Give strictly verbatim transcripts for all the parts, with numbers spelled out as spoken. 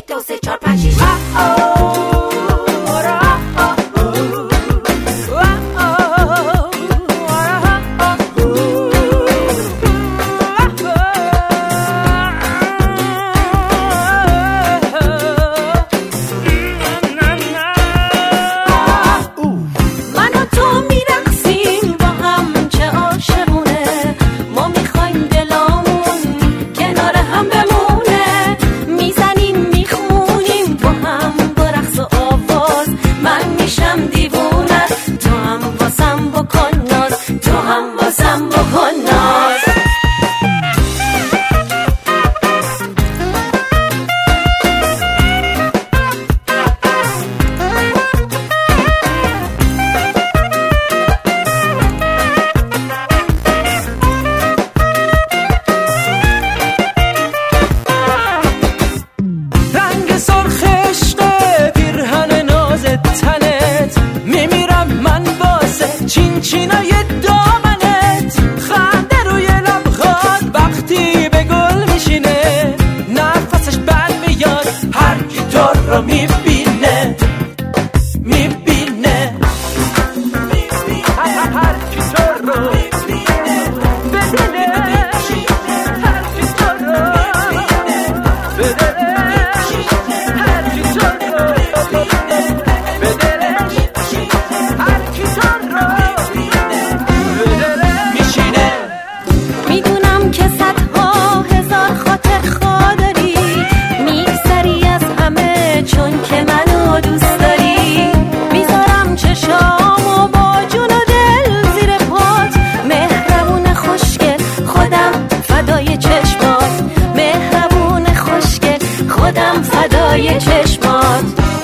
یک دو سه چهار پنج شیش چینای دامنت خنده روی لبخات وقتی به گل میشینه نفسش بند میاد هر کی تو رو میبینه میبینه هر کی تو رو میبینه بدله هر کی تو رو بدله هر کی تو رو بدله هر کی تو رو فدای چشمات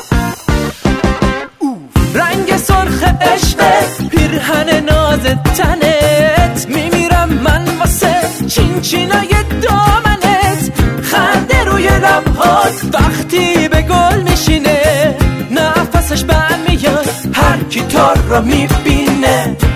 رنگ سرخ عشق پیرهن ناز تنت میمیرم من واسه چین چینای دامنت خنده روی لبهات وقتی به گل میشینه نفسش بند میاد هر کی تو رو میبینه